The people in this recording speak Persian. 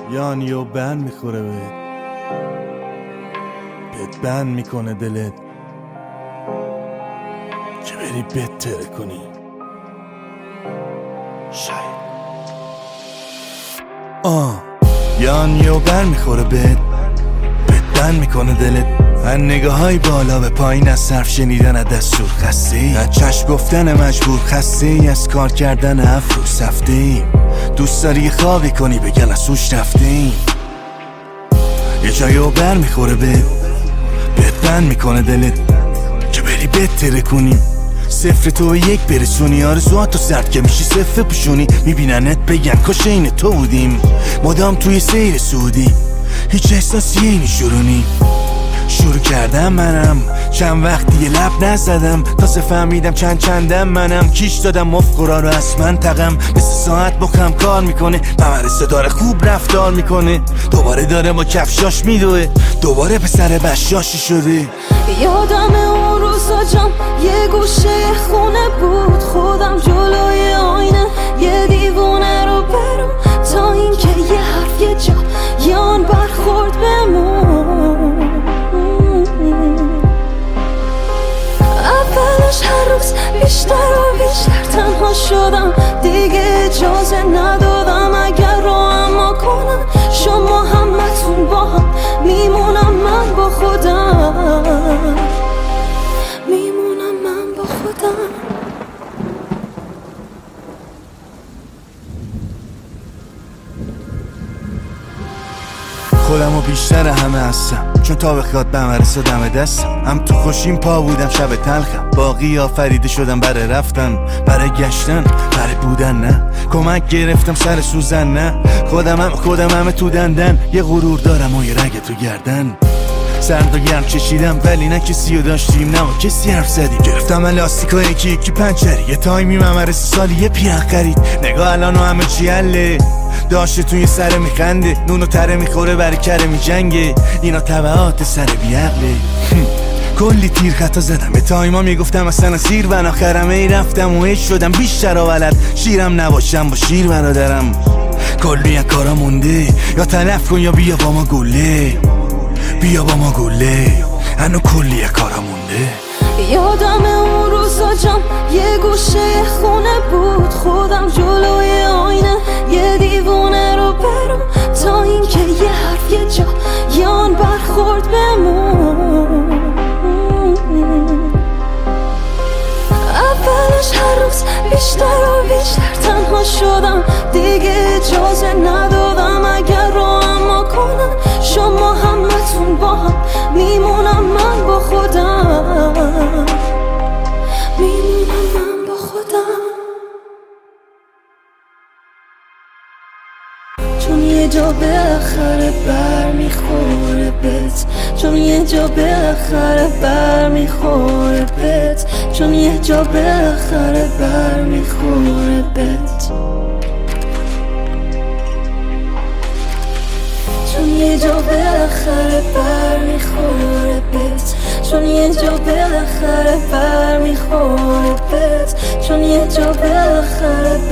یعنی و بند میخوره بهت بند میکنه دلت که بری بهتره کنی شاید یعنی و بند میخوره بهت بند میکنه دلت من نگاه های بالا به پایین از صرف شنیدن از دستور خسته از چشم گفتن مجبور خسته از کار کردن افروز رفتیم دوست داری یه خوابی کنی بگن از سوش رفتیم یه جایی و بر میخوره بهت بند میکنه دلت که بری بهتره کنیم صفر تو به یک برسونی آرزوهاتو سرد که میشی صفر پوشونی میبیننت بگن کاش این تو بودیم مدام توی سیر سعودی هیچ احساسی اینی شروع کردم منم چند وقت دیگه لب نزدم تازه فهمیدم چندم منم کیش دادم مفقورا رو از من تقم مثل ساعت بخم کار میکنه ممرسه داره خوب رفتار میکنه دوباره داره با کفشاش میدوه دوباره پسر بشاشی شده یادم اون روزا جام یه گوشه خونه بود خودم جلوی آینه یه دیوونه رو برم تا اینکه یه حرف یه جا یان برخورد بمون اولش هر روز بیشتر و بیشتر تنها شدم دیگه اجازه ندادم اگر رو اما کنم شما همتون با هم میمونم من با خودم میمونم من با خودم خودمو بیشتر همه هستم چون تا بخواد بمرسه دم دستم هم تو خوشیم پا بودم شب تلخم باقی آفریده شدم برای رفتن برای گشتن برای بودن نه کمک گرفتم سر سوزن نه خودم همه تو دندن یه غرور دارم و یه رگ تو گردن سرد و گرم چشیدم ولی نه کسی رو داشتیم نه با کسی حرف زدیم گرفتم الاستیکا یکی پنچری یه تایمی ممرسه سالی یه پیان خرید نگاه الان و همه چی حله داشته توی سر میخنده نونو تره میخوره برای کره میجنگه اینا تبعات سر بیعقله کلی تیر خطا زدم به تایما میگفتم اصلا سیر و آخرم ای رفتم و هیچ شدم بیشتر ولد شیرم نباشم با شیر برادرم کلی کارا مونده یا تلف کن یا بیا با ما گله هنو کلی کارا مونده یادم اون روزا جام یه گوشه خونه بود خودم جلوی آینه یه دیوونه رو برم تا اینکه یه حرف یه جا یان برخورد بمون اولش هر روز بیشتر و بیشتر تنها شدم دیگه اجازه ندادم اگر رو اما کنم شما همتون با هم میمونم من با خودم میمونم من با خودم چون یه جا بالاخره بر میخوره بهت چون یه جا بالاخره بر میخوره بهت چون یه جا بالاخره بر میخوره بهت چون یه جا بالاخره بر میخوره بهت چون یه جا بالاخره بر میخوره بهت چون یه جا بالاخره